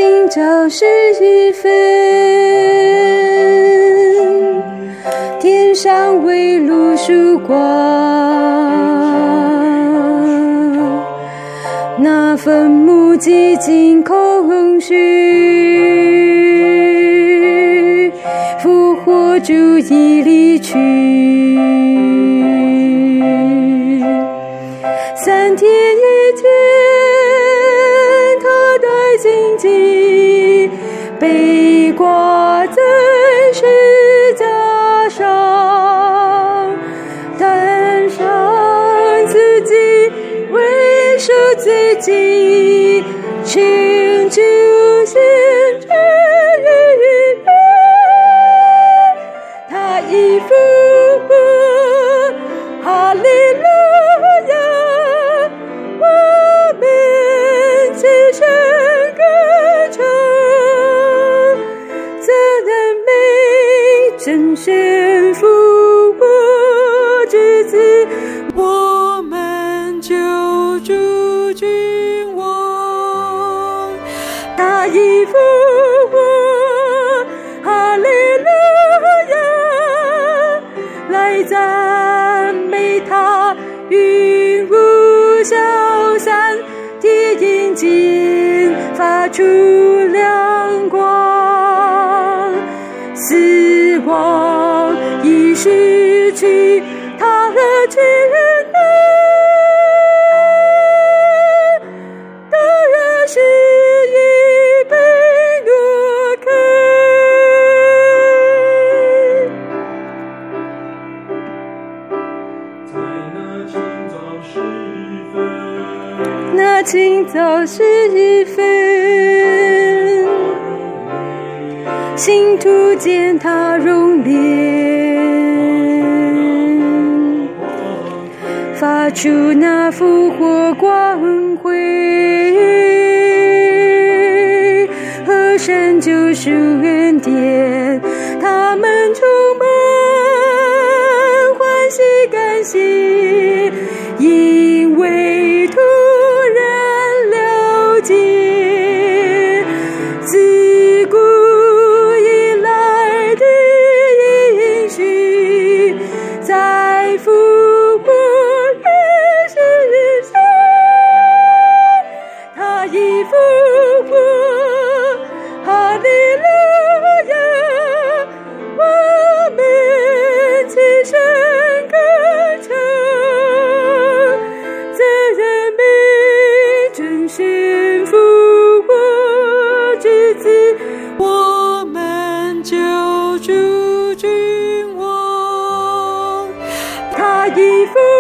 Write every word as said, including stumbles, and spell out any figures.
清早时分，天上微露曙光，那坟墓寂静空虚，复活主已离去，三天以前他带荆棘被挂在十架上，担上自己为受罪记，请救献之日，他已复活，哈利路亚，我们齐声歌唱，责任美真神复活之子，我们救主君王，他已复活，哈利路亚，来赞美他，云雾消散，铁眼睛发出亮光，死亡已失去他的权能，当然是已被挪开。 在那清早时分， 那清早时分，信徒见他容脸，发出那复活光辉，和神救赎恩典，他们充满欢喜感谢，因为突然了解自古以来的应许，在复活的世上，他已复活，哈利路亚，我们齐声歌唱，责任美真神复活之子，我们救主君王，他已复